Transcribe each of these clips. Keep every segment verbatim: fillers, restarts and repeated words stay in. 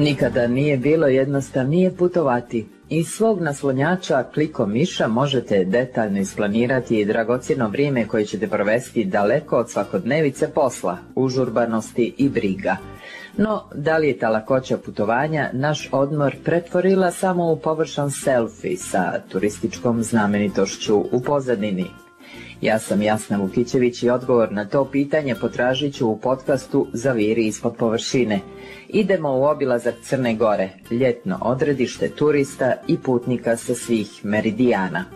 Nikada nije bilo jednostavnije putovati. Iz svog naslonjača klikom miša možete detaljno isplanirati i dragocjeno vrijeme koje ćete provesti daleko od svakodnevice posla, užurbanosti i briga. No, da li je ta lakoća putovanja naš odmor pretvorila samo u površan selfie sa turističkom znamenitošću u pozadini? Ja sam Jasna Vukićević i odgovor na to pitanje potražit ću u podcastu Zaviri ispod površine. Idemo u obilazak Crne Gore, ljetno odredište turista i putnika sa svih meridijana.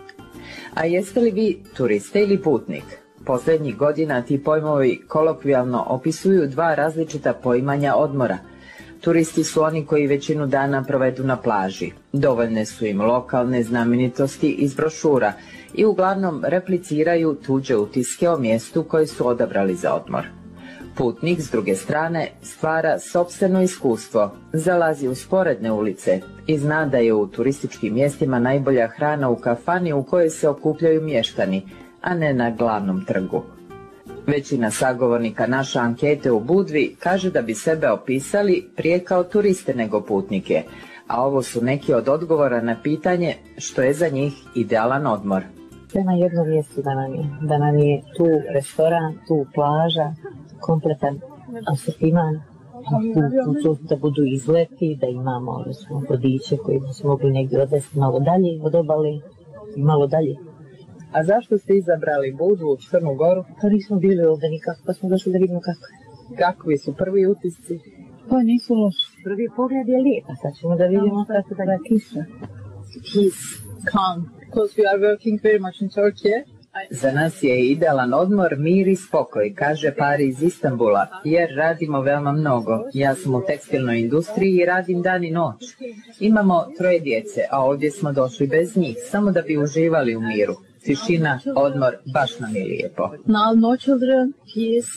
A jeste li vi turista ili putnik? Posljednjih godina ti pojmovi kolokvijalno opisuju dva različita poimanja odmora. Turisti su oni koji većinu dana provedu na plaži. Dovoljne su im lokalne znamenitosti iz brošura i uglavnom repliciraju tuđe utiske o mjestu koje su odabrali za odmor. Putnik, s druge strane, stvara sopstveno iskustvo, zalazi u sporedne ulice i zna da je u turističkim mjestima najbolja hrana u kafani u kojoj se okupljaju mještani, a ne na glavnom trgu. Većina sagovornika naše ankete u Budvi kaže da bi sebe opisali prije kao turiste nego putnike, a ovo su neki od odgovora na pitanje što je za njih idealan odmor. Sve na jednom mjestu da nam je, da nam je tu restoran, tu plaža, kompletan asortiman, tu, tu, da budu izleti, da imamo odnosno, vodiče koji bi se mogli negdje odvesti malo dalje od obale i malo dalje. A zašto ste izabrali Budvu, Crnu Goru? Pa nismo bili ovdje nikako, pa smo došli da vidimo kako je. Kakvi su prvi utisci? Pa nisu loši. Prvi pogled je lijep, a sad ćemo da vidimo kako da je kiša. Peace, calm, because we are working very much in Turkey. Za nas je idealan odmor, mir i spokoj, kaže par iz Istanbula, jer radimo veoma mnogo. Ja sam u tekstilnoj industriji i radim dan i noć. Imamo troje djece, a ovdje smo došli bez njih, samo da bi uživali u miru. Tišina, odmor, baš nam je lijepo. Now no children, peace.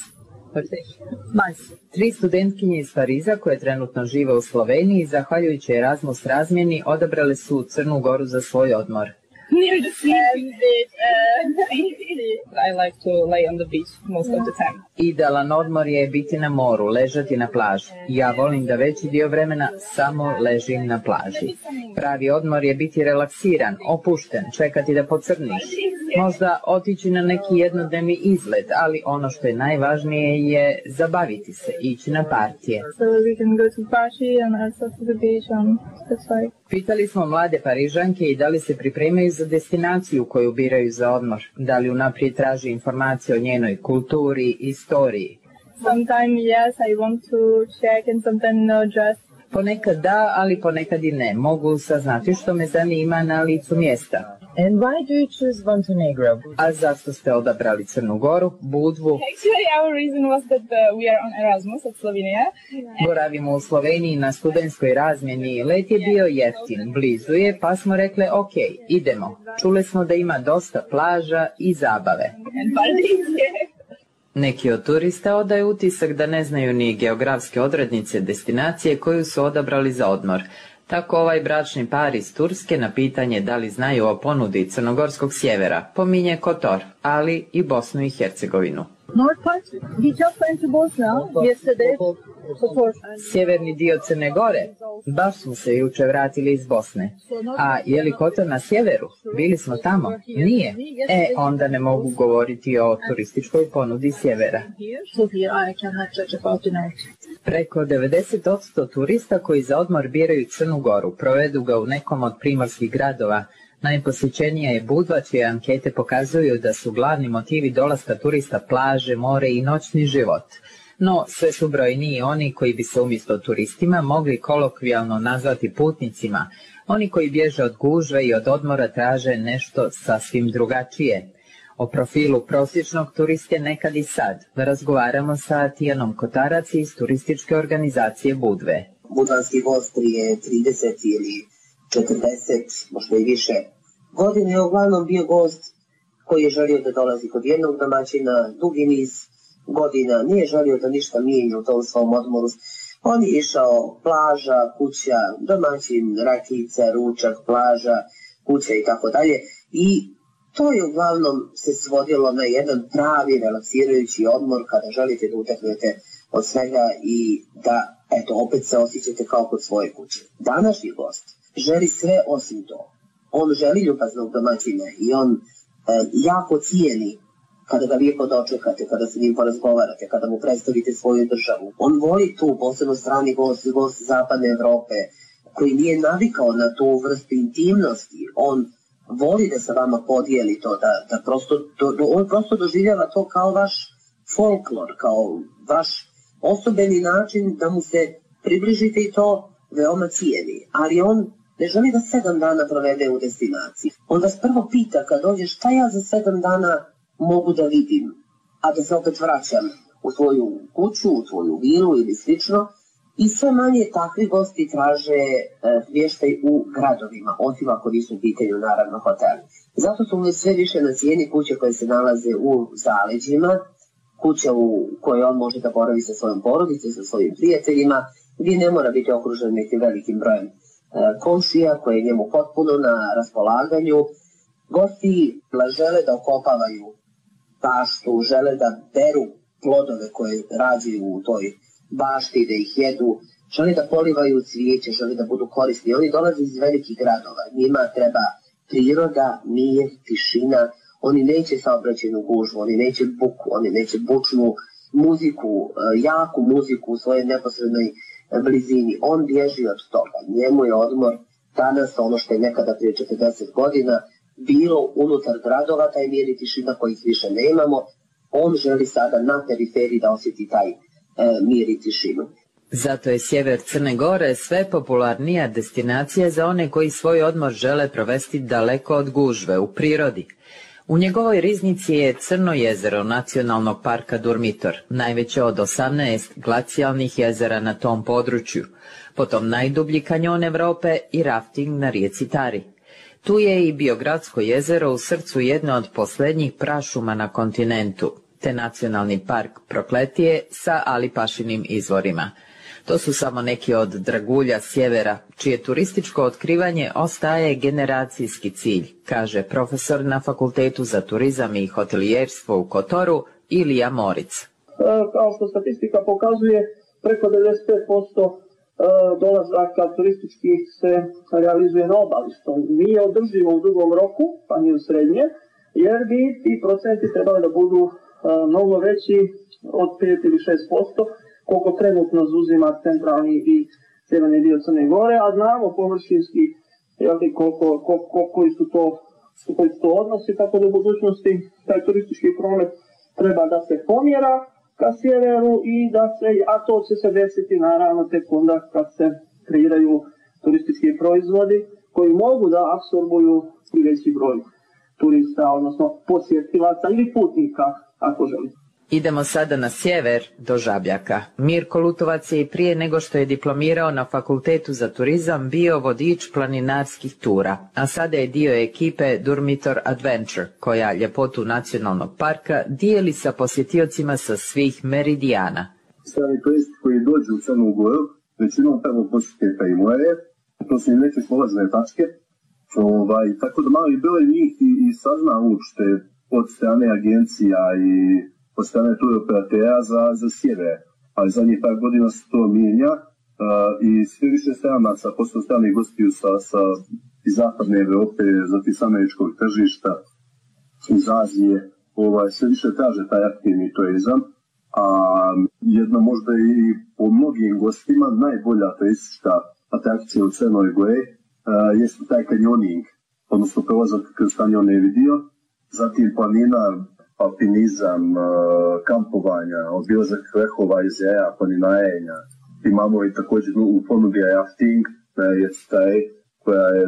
Nice. Tri studentkinje iz Pariza koje trenutno žive u Sloveniji, zahvaljujući Erasmus razmjeni, odabrale su Crnu Goru za svoj odmor. Near the sea, I like to lay on the beach most of the time. Idealan odmor je biti na moru, ležati na plaži. Ja volim da veći dio vremena samo ležim na plaži. Pravi odmor je biti relaksiran, opušten, čekati da pocrniš. Možda otići na neki jednodnevni izlet, ali ono što je najvažnije je zabaviti se, ići na partije. So we can go to party and also to the beach and that's why. Pitali smo mlade Parižanke i da li se pripremaju za destinaciju koju biraju za odmor, da li unaprijed traži informacije o njenoj kulturi i istoriji. Sometimes yes, I want to check and sometimes no, just. Ponekad da, ali ponekad i ne. Mogu saznati što me zanima na licu mjesta. And why do you choose Montenegro? A zašto ste odabrali Crnu Goru, Budvu? Actually, our reason was that uh, we are on Erasmus at Slovenia. Boravimo u Sloveniji na studentskoj razmjeni. Let je bio jeftin, blizu je, pa smo rekli ok, idemo. Čuli smo da ima dosta plaža i zabave. And parties, Neki od turista odaju utisak da ne znaju ni geografske odrednice destinacije koju su odabrali za odmor. Tako ovaj bračni par iz Turske na pitanje da li znaju o ponudi crnogorskog sjevera pominje Kotor, ali i Bosnu i Hercegovinu. North part, we just went to Bosnia yesterday. Sjeverni dio Crne Gore, baš smo se jučer vratili iz Bosne. A je li Kotor na sjeveru? Bili smo tamo? Nije. E, onda ne mogu govoriti o turističkoj ponudi sjevera. Preko devedeset posto turista koji za odmor biraju Crnu Goru provedu ga u nekom od primorskih gradova. Najposjećenija je Budva, čije ankete pokazuju da su glavni motivi dolaska turista plaže, more i noćni život. No, sve su brojniji oni koji bi se umjesto turistima mogli kolokvijalno nazvati putnicima, oni koji bježe od gužve i od odmora traže nešto sasvim drugačije. O profilu prosječnog turiste nekad i sad razgovaramo sa Tijanom Kotarac iz turističke organizacije Budve. Budvanski gost je trideset ili četrdeset, možda i više godine je uglavnom bio gost koji je želio da dolazi kod jednog domaćina dugi niz godina, nije želio da ništa mijenja u tom svom odmoru. On je išao plaža, kuća, domaćin, rakica, ručak, plaža, kuća i tako dalje. I To je uglavnom se svodilo na jedan pravi relaksirajući odmor kada želite da uteknete od svega i da, eto, opet se osjećate kao kod svoje kuće. Današnji gost želi sve osim to. On želi ljubaznog domaćina i on e, jako cijeni kada ga lijepo dočekate, kada se njim porazgovarate, kada mu predstavite svoju državu. On voli tu, posebno strani gost, gost zapadne Evrope, koji nije navikao na tu vrstu intimnosti. On voli da se vama podijeli to, da, da prosto, do, do, on prosto doživljava to kao vaš folklor, kao vaš osobeni način da mu se približite i to veoma cijeni. Ali on ne želi da sedam dana provede u destinaciji. On vas prvo pita kad dođe šta ja za sedam dana mogu da vidim, a da se opet vraćam u svoju kuću, u svoju vilu ili slično. I sve manje takvi gosti traže e, smještaj u gradovima, osim ako nisu u pitanju naravno hoteli. Zato su sve više na cijeni kuće koje se nalaze u zaleđima, kuća u kojoj on može da boravi sa svojom porodicom, sa svojim prijateljima, gdje ne mora biti okružen nekim velikim brojem e, komšija koje je njemu potpuno na raspolaganju. Gosti žele da okopavaju baštu, žele da beru plodove koje rađaju u toj bašti, da ih jedu, žele da polivaju cvijeće, žele da budu korisni. Oni dolaze iz velikih gradova, njima treba priroda, mir, tišina, oni neće saobraćajnu gužvu, oni neće buku, oni neće bučnu muziku, jaku muziku u svojoj neposrednoj blizini. On bježi od toga, njemu je odmor danas ono što je nekada prije četrdeset godina bilo unutar gradova, taj mir i tišina kojih više nemamo. On želi sada na periferiji da osjeti taj e, mir i tišinu. Zato je sjever Crne Gore sve popularnija destinacija za one koji svoj odmor žele provesti daleko od gužve, u prirodi. U njegovoj riznici je Crno jezero Nacionalnog parka Durmitor, najveće od osamnaest glacijalnih jezera na tom području, potom najdublji kanjon Evrope i rafting na rijeci Tari. Tu je i Biogradsko jezero u srcu jedne od posljednjih prašuma na kontinentu, te nacionalni park Prokletije sa Alipašinim izvorima. To su samo neki od dragulja sjevera, čije turističko otkrivanje ostaje generacijski cilj, kaže profesor na Fakultetu za turizam i hotelijerstvo u Kotoru Ilija Moric. Kao što statistika pokazuje, preko devedeset pet posto dolazaka turističkih se realizuje na obali, što nije održivo u dugom roku, pa ni u srednje, jer bi ti procenti trebali da budu mnogo veći od pet ili šest posto, koliko trenutno zauzima centralni i sjeverni dio Crne Gore, a znamo površinski koliko, koliko, koji su to, koji su to odnosi, tako da u budućnosti taj turistički promet treba da se pomjera ka sjeveru i da se, a to će se desiti naravno tek onda kad se kreiraju turistički proizvodi koji mogu da apsorbuju i veći broj turista, odnosno posjetilaca ili putnika, ako želite. Idemo sada na sjever do Žabljaka. Mirko Lutovac je i prije nego što je diplomirao na Fakultetu za turizam bio vodič planinarskih tura, a sada je dio ekipe Durmitor Adventure, koja ljepotu nacionalnog parka dijeli sa posjetiocima sa svih meridijana. Strani turisti koji dođu u Crnu Goru, većinom prvo posjete pa i more, to su i neke polazne tačke, ovaj, tako da mali broj njih i, i sazna uopšte od strane agencija i od strane turoperatera za, za sjever, ali zadnjih par godina se to mijenja uh, i sve više stranaca, posle stranih gostiju sa, sa iz zapadne Evrope, zatim sa američkog tržišta, iz Azije, ovaj, sve više traže taj aktivni turizam, a jedno možda i po mnogim gostima najbolja turistička atrakcija u Crnoj Gori uh, jeste taj kanjoning, odnosno prolazak kroz kanjon Evidio, zatim planina, alpinizam, kampovanja, obilazak vrhova jezera, planinarenja. Imamo i također u ponudi rafting na rijeci Tari, koja je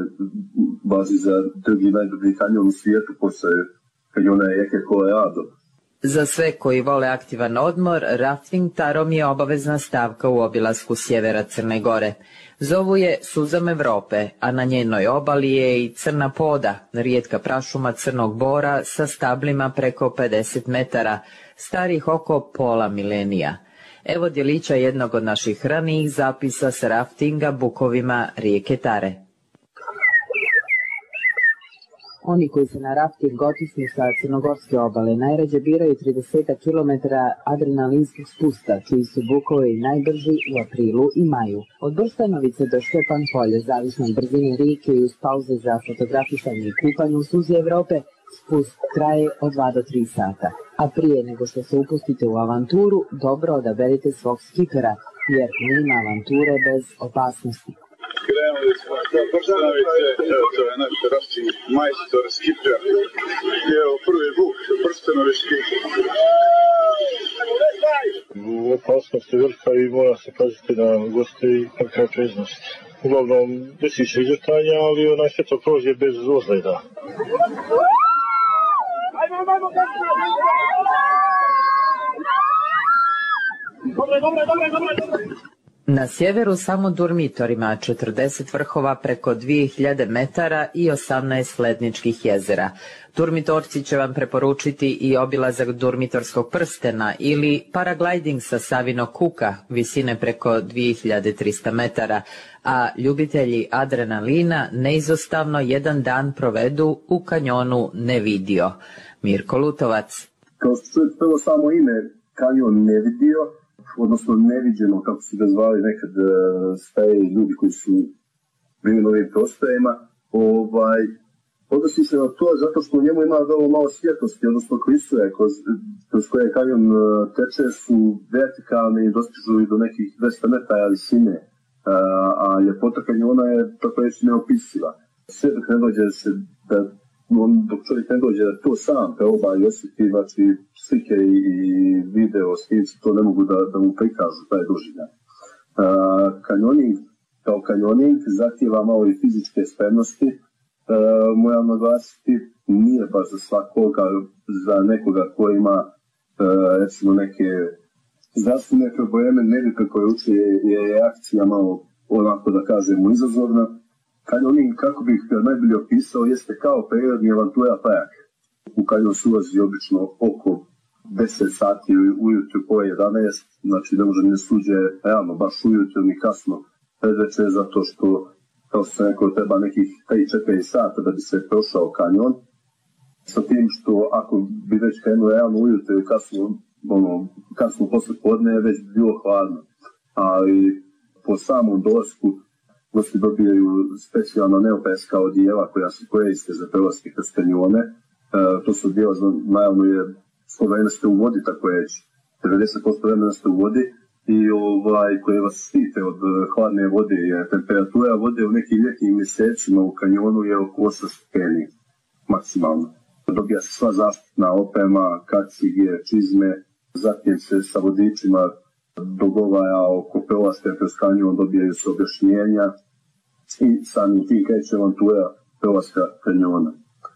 bazi za drugi najdublji kanjon u svijetu posle kanjona rijeke Colorado. Za sve koji vole aktivan odmor, rafting Tarom je obavezna stavka u obilasku sjevera Crne Gore. Zovu je Suzom Evrope, a na njenoj obali je i Crna Poda, rijetka prašuma crnog bora sa stablima preko pedeset metara, starih oko pola milenija. Evo djelića jednog od naših ranijih zapisa s raftinga bukovima rijeke Tare. Oni koji se na rafting otisnu sa crnogorske obale najrađe biraju trideset kilometara adrenalinskog spusta, čiji su bukovi najbrži u aprilu i maju. Od Brstanovice do Štepan polje, zavisno od brzine rijeke i uz pauze za fotografisanje i kupanje u suzi Evrope, spust traje od dva do tri sata. A prije nego što se upustite u avanturu, dobro odaberite svog skipera, jer nema avanture bez opasnosti. Krenuli smo sa Brstanovice, evo to je naš rafting majstor, skiper. I evo prvi buk, Brstanovički. Opasnost je velika i mora se paziti na goste i kakva je preznost. Uglavnom, desi se izvrtanja, ali onaj sve to prođe bez ozljeda. Dobre, dobre, dobre, dobre, dobre. Na sjeveru samo Durmitor ima četrdeset vrhova preko dvije hiljade metara i osamnaest ledničkih jezera. Durmitorci će vam preporučiti i obilazak Durmitorskog prstena ili paragliding sa Savinog kuka, visine preko dvije hiljade trista metara, a ljubitelji adrenalina neizostavno jedan dan provedu u kanjonu Nevidio. Mirko Lutovac. Kao što čujete prvo samo ime kanjon Nevidio, odnosno neviđeno, kako su ga zvali nekad staje ljudi koji su bili na ovim prostorima, ovaj, odnosi se na to zato što u njemu ima vrlo malo svjetlosti, odnosno klisure kroz, kroz koje kanjon teče su vertikalne i dostižu i do nekih dvesta metara visine, a, a ljepota kanjona je tako reći neopisiva. Sve dok ne dođe se da on, dok čovjek ne dođe da to sam proba i osjeti, znači slike i, i video snimci to ne mogu da, da mu prikažu taj doživljaj. Kanjoning kao kanjoning zahtijeva malo i fizičke spremnosti. E, moram naglasiti, nije baš za svakoga, za nekoga ko ima e, recimo neke zdravstvene probleme, nevike koje uče je, je reakcija malo onako da kažemo izazovna. Kanjoning, kako bih najbolje opisao, jeste kao periodni avantura park. U kanjon se ulazi obično oko deset sati ujutru po jedanaest, znači ne može ne suđe realno baš ujutru ni kasno predveče, zato što, kao što sam rekao, treba nekih tri do četiri sata da bi se prošao kanjon. Sa tim što ako bi već krenuo realno ujutru i kasno, ono, kasno posle podne je već bilo hladno. Ali po samom dolasku gosti dobijaju specijalna neoprenska odijela koja se koriste za prelaske kroz kanjone. E, to su odijela, naravno je sto vremena ste u vodi, tako je devedeset posto vremena ste u vodi i ovaj, koje vas štite od hladne vode, jer temperatura vode u nekim ljetnim mjesecima u kanjonu je oko osam stepeni maksimalno. Dobija se sva zaštitna oprema, kacige, čizme, zatim se sa vodičima dogovara oko prelaska kroz kanjon, dobijaju se objašnjenja i samim tim kreće avantura prelaska kanjona.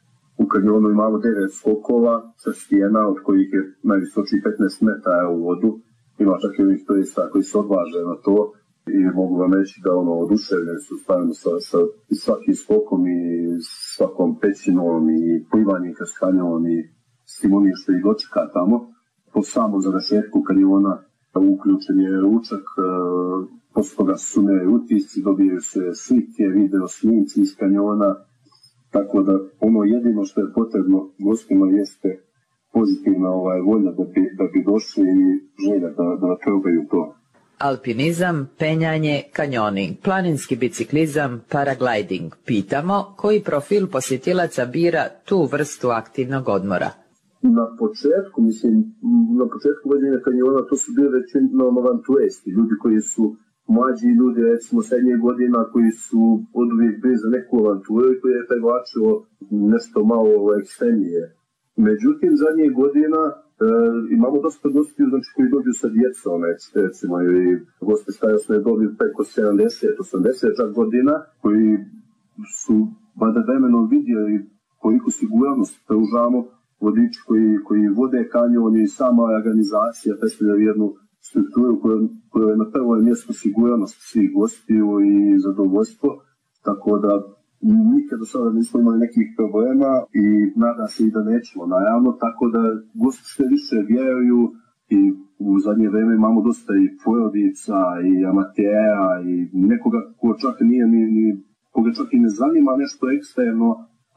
U kanjonu imamo devet skokova sa stijena, od kojih je najvisočiji petnaest metara u vodu. Ima čak i ovih turista koji se odvaže na to i mogu vam reći da ono oduševljeni su stavljeno sa, sa svakim skokom i svakom pećinom i plivanjem kroz kanjon i svim onim što ih dočeka tamo. Po samom završetku kanjona uključen je ručak, posle toga su sumeraju utisci, dobijaju se slike, video snimci iz kanjona, tako da ono jedino što je potrebno gostima jeste pozitivna ovaj, volja da bi, da bi došli i želja da, da probaju to. Alpinizam, penjanje, kanjoning, planinski biciklizam, paragliding. Pitamo koji profil posjetilaca bira tu vrstu aktivnog odmora. Na početku, mislim, na početku vođenja kanjona to su bili većinom avanturisti, ljudi koji su mlađi ljudi, recimo srednje godina, koji su od uvijek bili za neku avanturu i koji je privlačilo nešto malo ekstremnije. Međutim, zadnjih godina e, imamo dosta gostiju, znači, koji dobiju sa djecom, recimo, i goste starosne dobi preko sedamdeset osamdeset godina, koji su vada vremenom vidjeli koliko sigurnost pružamo, vodiči koji, koji vode kanjon i sama organizacija predstavljaju jednu strukturu koja je na prvom mjestu sigurnost svih gostiju i zadovoljstvo, tako da nikad do sada nismo imali nekih problema i nada se i da nećemo, naravno, tako da gosti sve više vjeruju i u zadnje vrijeme imamo dosta i porodica i amatera i nekoga ko čak nije ni, ni koga čak i ne zanima nešto ekstremno,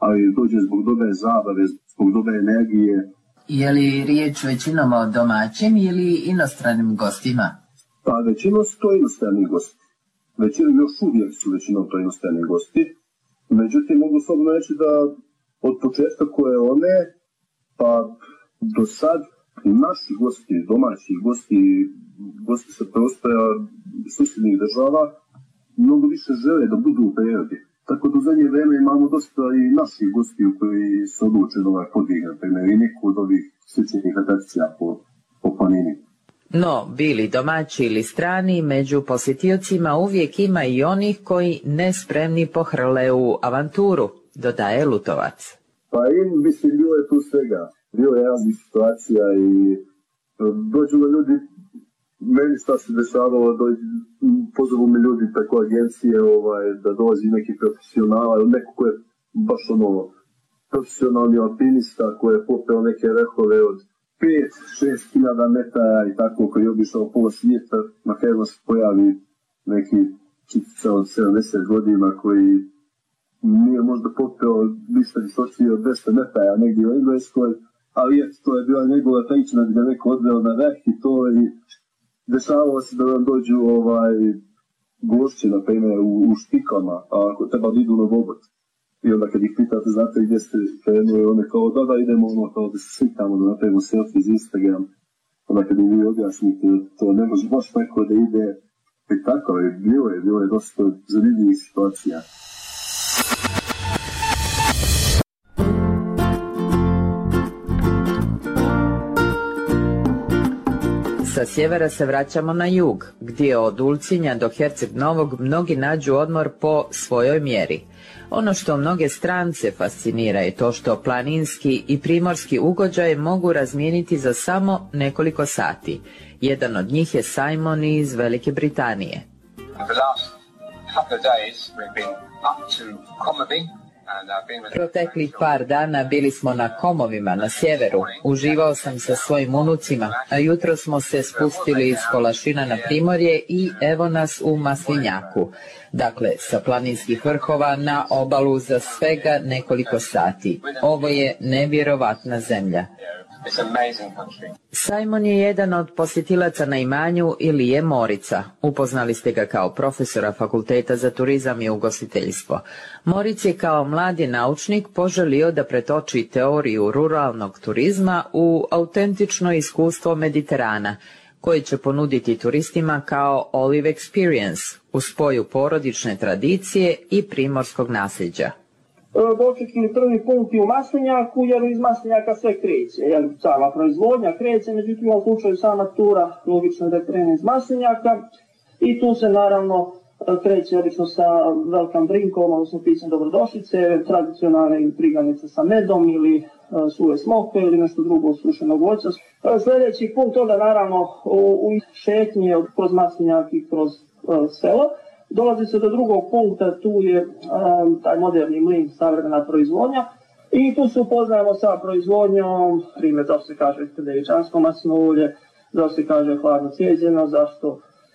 ali dođe zbog dobre zabave, zbog dobre energije. Je li riječ većinom o domaćim ili inostranim gostima? Pa većinom su to inostrani gosti. Većinom još uvijek su većinom to inostrani gosti. Međutim, mogu slobodno reći da od početka koje one, pa do sad naši gosti, domaći gosti, gosti sa prostora susjednih država, mnogo više žele da budu u prirodi. Tako da u zadnje vreme imamo dosta i naših gostiju koji su odlučili ovaj podvig, na primjer, i neku od ovih sličnih atrakcija po, po planini. No, bili domaći ili strani, među posjetiocima uvijek ima i onih koji nespremni pohrle u avanturu, dodaje Lutovac. Pa i mislim, bilo je tu svega. Bilo je raznih situacija i dođu na ljudi, meni šta se dešavalo, pozovu mi ljudi preko agencije ovaj, da dolazi neki profesionala, neko ko je baš ono profesionalni alpinista koji je popeo neke rehove od pet do šest hiljada metara i tako, koji je obišao pola svijeta, na kraju se pojavi neki čitica od sedamdeset godina koji nije možda popeo više visočiji od dvesta metara negdje u Engleskoj, ali je, to je bila njegova priča da ga neko odveo na vrh i to i dešavalo se da nam dođu ovaj, gošće, na primjer, u, u štikama, a ako treba da idu na Bobot. I onda kad ih pitate, znate gdje ste krenuli, one kao da da idemo ono kao da se slikamo, da napravimo selfie iz Instagram. Onda kad im vi objasnite, to ne može baš tako da ide. I tako je, bilo je, bilo je dosta zanimljivih situacija. Sa sjevera se vraćamo na jug, gdje od Ulcinja do Herceg Novog mnogi nađu odmor po svojoj mjeri. Ono što mnoge strance fascinira je to što planinski i primorski ugođaj mogu razmijeniti za samo nekoliko sati. Jedan od njih je Simon iz Velike Britanije. Proteklih par dana bili smo na Komovima na sjeveru. Uživao sam sa svojim unucima, a jutro smo se spustili iz Kolašina na primorje i evo nas u Maslinjaku. Dakle, sa planinskih vrhova na obalu za svega nekoliko sati. Ovo je nevjerovatna zemlja. Simon je jedan od posjetilaca na imanju Ilije Morica. Upoznali ste ga kao profesora Fakulteta za turizam i ugostiteljstvo. Moric je kao mladi naučnik poželio da pretoči teoriju ruralnog turizma u autentično iskustvo Mediterana, koji će ponuditi turistima kao Olive Experience u spoju porodične tradicije i primorskog nasljeđa. Dočekili prvi punkt u Maslinjaku, jer iz Maslinjaka sve kreće, jer sama proizvodnja kreće, međutim u ovom slučaju sama tura logično da krene iz Maslinjaka i tu se naravno kreće obično sa welcome drinkom, odnosno pićem dobrodošlice, tradicionalne intriganice sa medom ili suve smokve ili nešto drugo od sušenog voća. Sljedeći punkt toga naravno u, u šetnje kroz Maslinjak i kroz uh, selo. Dolazi se do drugog punkta, tu je um, taj moderni mlin, savremena proizvodnja i tu se upoznajemo sa proizvodnjom, primjer zašto se kaže devičansko maslinovo ulje, zašto se kaže hladno cijeđeno, zašto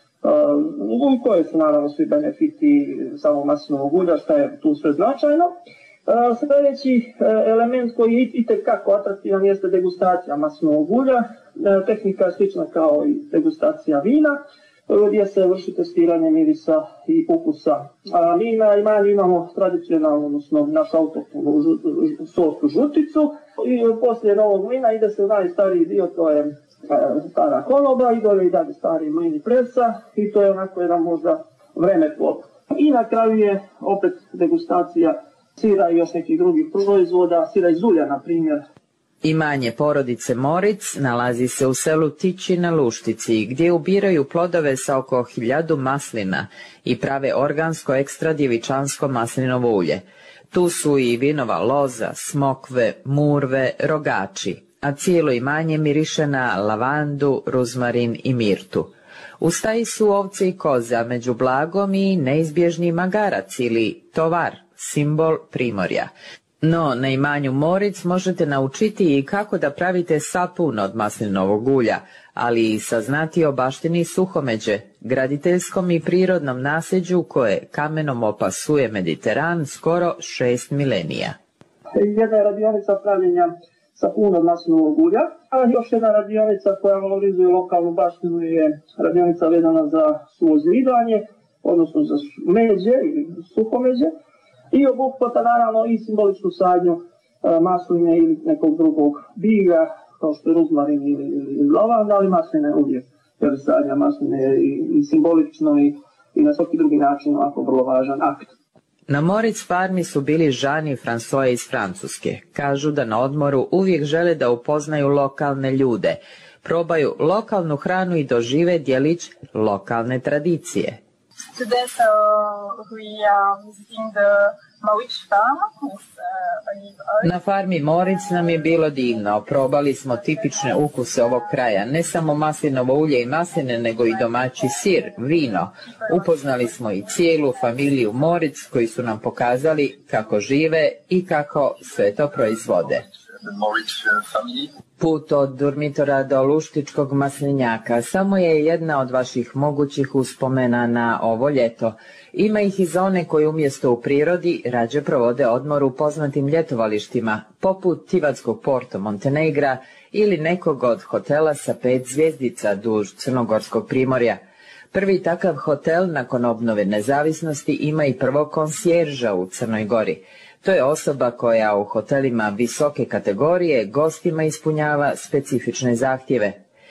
uh, i koje su naravno svi benefiti samog maslinovog ulja, šta je tu sve značajno. Uh, sljedeći uh, element koji je itekako atraktivan jeste degustacija maslinovog ulja. Uh, tehnika je slična kao i degustacija vina, gdje se vrši testiranje mirisa i ukusa. A mi na imanju imamo tradicionalno, odnosno našu autohtonu sortu žuticu i poslije novog mlina ide se u najstariji dio, to je stara konoba i dole i dalje stari mlin i presa i to je onako jedan možda vremeplov. I na kraju je opet degustacija sira i još nekih drugih proizvoda, sira iz ulja na primjer. Imanje porodice Moric nalazi se u selu Tići na Luštici, gdje ubiraju plodove sa oko hiljadu maslina i prave organsko ekstra djevičansko maslinovo ulje. Tu su i vinova loza, smokve, murve, rogači, a cijelo imanje miriše na lavandu, ruzmarin i mirtu. U staji su ovce i koze, a među blagom i neizbježni magarac ili tovar, simbol primorja. No, na imanju Moric možete naučiti i kako da pravite sapun od maslinovog ulja, ali i saznati o baštini Suhomeđe, graditeljskom i prirodnom nasljeđu koje kamenom opasuje Mediteran skoro šest milenija. Jedna je radionica pravljenja sapuna od maslinovog ulja, a još jedna radionica koja valorizuje lokalnu baštinu je radionica vezana za suvozidanje, odnosno za međe ili suhomeđe, i obuhvata naravno i simboličnu sadnju masline ili nekog drugog bilja, kao što je ruzmarin ili, ili lavanda, ali masline uvijek, jer sadnja masline je i, i simbolično i, i na svaki drugi način ovako vrlo važan akt. Na Moritz farmi su bili Jean i François iz Francuske. Kažu da na odmoru uvijek žele da upoznaju lokalne ljude, probaju lokalnu hranu i dožive djelić lokalne tradicije. Today, so we are visiting the Moritz farm with uh, olive oil. Na farmi Moritz nam je bilo divno. Probali smo tipične ukuse ovog kraja, ne samo maslinovo ulje i masline, nego i domaći sir, vino. Upoznali smo i cijelu familiju Moritz koji su nam pokazali kako žive i kako sve to proizvode. Put od Durmitora do Luštičkog maslinjaka samo je jedna od vaših mogućih uspomena na ovo ljeto. Ima ih i za one koji umjesto u prirodi rađe provode odmor u poznatim ljetovalištima, poput Tivatskog Porto Montenegra ili nekog od hotela sa pet zvjezdica duž Crnogorskog primorja. Prvi takav hotel nakon obnove nezavisnosti ima i prvog konsjerža u Crnoj Gori. To je osoba koja u hotelima visoke kategorije gostima ispunjava specifične zahtjeve.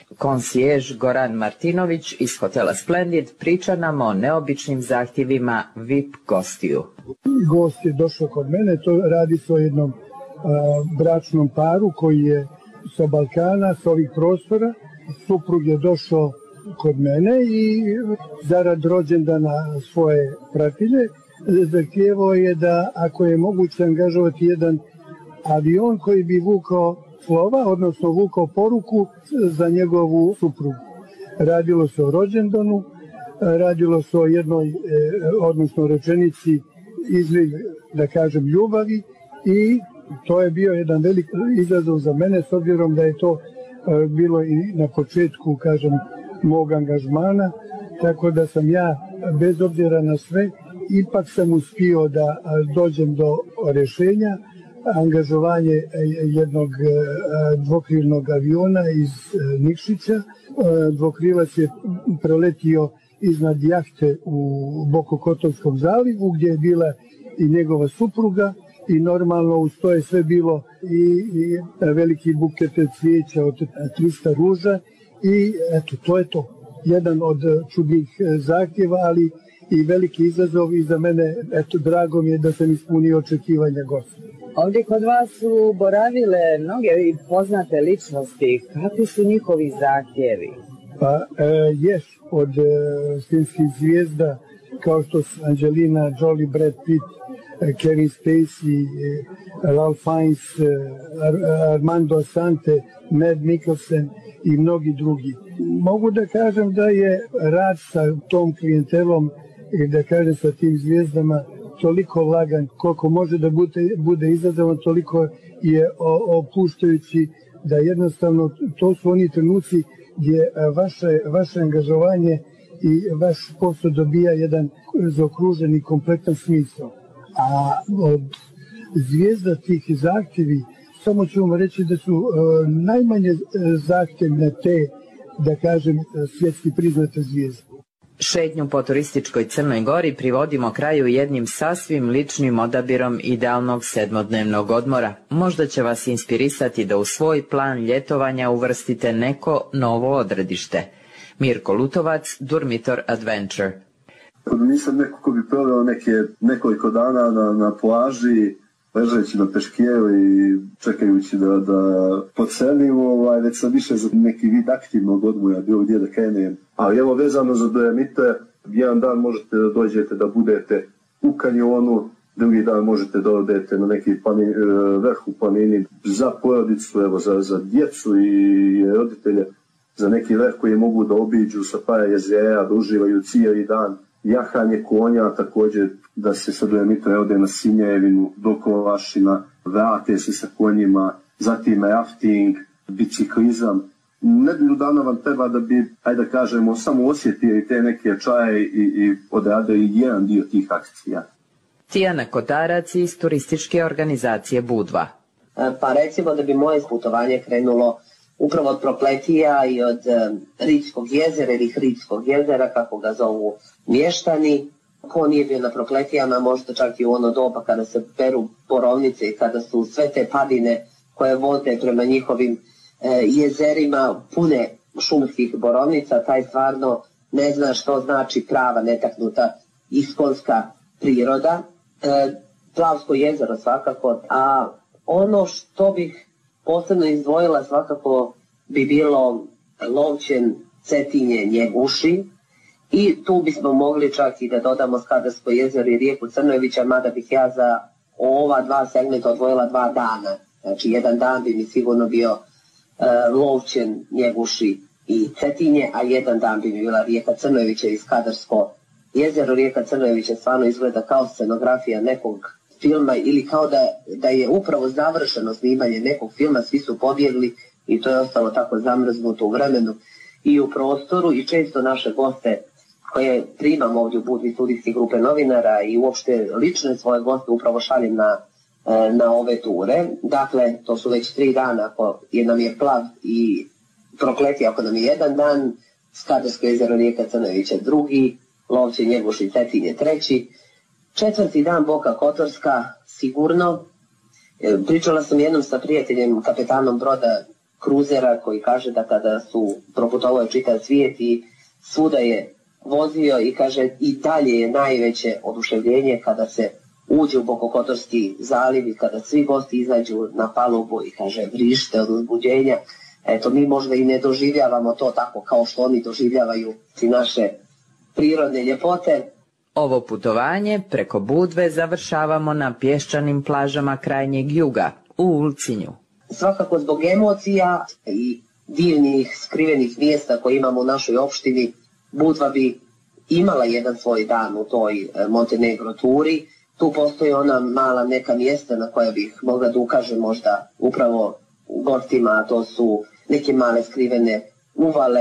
Konsjež Goran Martinović iz hotela Splendid priča nam o neobičnim zahtjevima V I P gostiju. Gost je došao kod mene, to radi se o jednom a, bračnom paru koji je sa Balkana, sa ovih prostora. Suprug je došao kod mene i zarad rođendana svoje pratilje zahtijevao je da ako je moguće angažovati jedan avion koji bi vukao slova, odnosno vukao poruku za njegovu suprugu. Radilo se o rođendanu, radilo se o jednoj, odnosno rečenici izliv, da kažem, ljubavi, i to je bio jedan velik izazov za mene, s obzirom da je to bilo i na početku, kažem, mog angažmana, tako da sam ja, bez obzira na sve, ipak sam uspio da dođem do rješenja, angažovanje jednog dvokrilnog aviona iz Nikšića. Dvokrilac je preletio iznad jahte u Bokokotorskom zalivu, gdje je bila i njegova supruga, i normalno uz to je sve bilo i, i veliki buket cvijeća od trista ruža, i eto, to je to. Jedan od čudnih zahtjeva, ali i veliki izazov, i za mene, eto, drago mi je da sam ispunio očekivanja gosta. Ovdje kod vas su boravile mnoge poznate ličnosti. Kakvi su njihovi zahtjevi? Pa, e, ješ, od e, filmskih zvijezda, kao što su Angelina Jolie, Brad Pitt, e, Kevin Spacey, e, Ralph Fiennes, e, Ar- Armando Assante, Mad Mikkelsen i mnogi drugi. Mogu da kažem da je rad sa tom klijentelom i da kažem sa tim zvijezdama toliko lagan, koliko može da bude, bude izazovan, toliko je opuštajući, da jednostavno to su oni trenuci gdje vaše, vaše angažovanje i vaš posao dobija jedan zaokružen i kompletan smisao. A od zvijezda tih zahtjevi, samo ću vam reći da su uh, najmanje zahtjevne te, da kažem, svjetski priznate zvijezde. Šetnju po turističkoj Crnoj Gori privodimo kraju jednim sasvim ličnim odabirom idealnog sedmodnevnog odmora. Možda će vas inspirisati da u svoj plan ljetovanja uvrstite neko novo odredište. Mirko Lutovac, Durmitor Adventure. Nisam neko ko bi proveo neke, nekoliko dana na, na plaži, ležeći na peškijelu i čekajući da, da podsedim, ovaj, već sam više za neki vid aktivnog odmoja, bilo gdje da krenem. Ali evo, vezano za Dolomite, jedan dan možete da dođete da budete u kanjonu, drugi dan možete da odete na neki planin, vrh u planini za porodicu, evo, za, za djecu i roditelje, za neki vrh koji mogu da obiđu sa par jezera, da uživaju cijeli dan. Jahanje konja, također da se sa Dolomitom ode na Sinjevinu, do Kolašina, vrate se sa konjima, zatim rafting, biciklizam. Nedelju dana vam treba da bi, ajde da kažemo, samo osjetili te neke čaje i, i odradili jedan dio tih akcija. Tijana Kotarac iz turističke organizacije Budva. Pa recimo da bi moje putovanje krenulo upravo od Prokletija i od Ridskog jezera ili Hridskog jezera, kako ga zovu mještani. Ko nije bio na Prokletijama, možda čak i u ono doba kada se peru borovnice i kada su sve te padine koje vode prema njihovim e, jezerima pune šumskih borovnica, taj stvarno ne zna što znači prava netaknuta iskonska priroda. E, Plavsko jezero svakako, a ono što bih posebno izdvojila svakako bi bilo Lovćen, Cetinje, Njeguši, i tu bismo mogli čak i da dodamo Skadarsko jezero i rijeku Crnojevića, mada bih ja za ova dva segmenta odvojila dva dana. Znači jedan dan bi mi sigurno bio uh, Lovćen, Njeguši i Cetinje, a jedan dan bi mi bila rijeka Crnojevića i Skadarsko jezero. Rijeka Crnojevića stvarno izgleda kao scenografija nekog filma ili kao da, da je upravo završeno snimanje nekog filma, svi su pobjegli i to je ostalo tako zamrznuto u vremenu i u prostoru, i često naše goste koje primam ovdje u Budvi, studijske grupe novinara i uopšte lične svoje goste upravo šaljem na, na ove ture. Dakle, to su već tri dana, ako je nam je Plav i Prokletija, ako nam je jedan dan, Skadarsko jezero, rijeka Crnojevića drugi, Lovćen, Njeguš i Cetinje treći, četvrti dan Boka Kotorska sigurno. Pričala sam jednom sa prijateljem, kapetanom broda kruzera, koji kaže da kada su proputovao čitav svijet i svuda je vozio i kaže i dalje je najveće oduševljenje kada se uđe u Bokokotorski zaliv i kada svi gosti izađu na palubu i kaže vrište od uzbuđenja. Eto, mi možda i ne doživljavamo to tako kao što oni doživljavaju i naše prirodne ljepote. Ovo putovanje preko Budve završavamo na pješčanim plažama krajnjeg juga u Ulcinju. Svakako zbog emocija i divnih skrivenih mjesta koje imamo u našoj opštini, Budva bi imala jedan svoj dan u toj Montenegro turi. Tu postoji ona mala neka mjesta na koja bih mogla da ukažem možda upravo gostima, a to su neke male skrivene uvale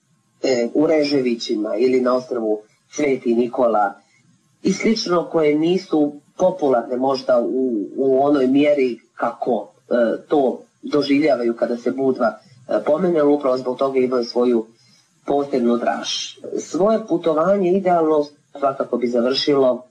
e, u Reževićima ili na ostrvu Sveti Nikola i slično, koje nisu popularne možda u, u onoj mjeri kako e, to doživljavaju kada se Budva e, pomene, ali upravo zbog toga imaju svoju posebnu draž. Svoje putovanje idealno svakako bi završilo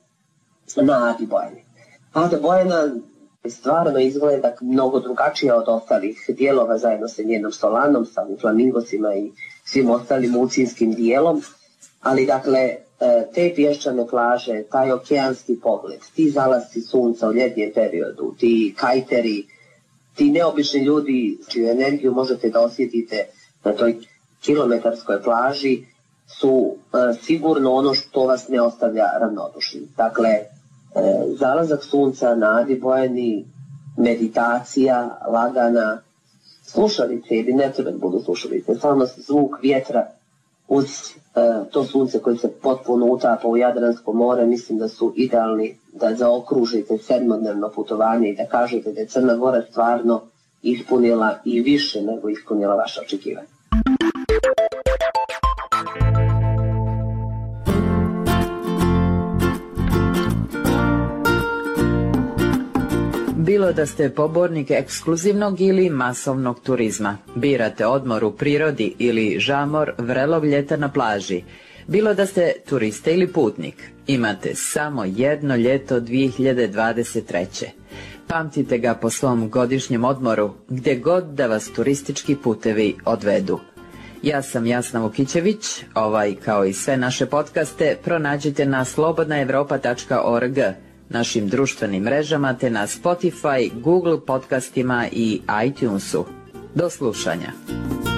na Adi Bojani. Ada Bojana stvarno izgleda mnogo drugačija od ostalih dijelova, zajedno sa njenom Solanom, sa flamingosima i svim ostalim ulcinskim dijelom, ali dakle te pješčane plaže, taj okeanski pogled, ti zalasci sunca u ljetnjem periodu, ti kajteri, ti neobični ljudi čiju energiju možete da osjetite na toj kilometarskoj plaži, su e, sigurno ono što vas ne ostavlja ravnodušnim. Dakle, e, zalazak sunca na Adi Bojani, meditacija, lagana, slušalice ili ne treba da budu slušalice, samo zvuk vjetra uz e, to sunce koje se potpuno utapa u Jadransko more, mislim da su idealni da zaokružite sedmodnevno putovanje i da kažete da je Crna Gora stvarno ispunila i više nego ispunila vaše očekivanje. Bilo da ste pobornik ekskluzivnog ili masovnog turizma, birate odmor u prirodi ili žamor vrelog ljeta na plaži, bilo da ste turista ili putnik, imate samo jedno ljeto dvije hiljade dvadeset treće. Pamtite ga po svom godišnjem odmoru, gdje god da vas turistički putevi odvedu. Ja sam Jasna Vukićević, ovaj kao i sve naše podcaste pronađite na slobodna evropa tačka org, našim društvenim mrežama te na Spotify, Google podcastima i iTunesu. Do slušanja.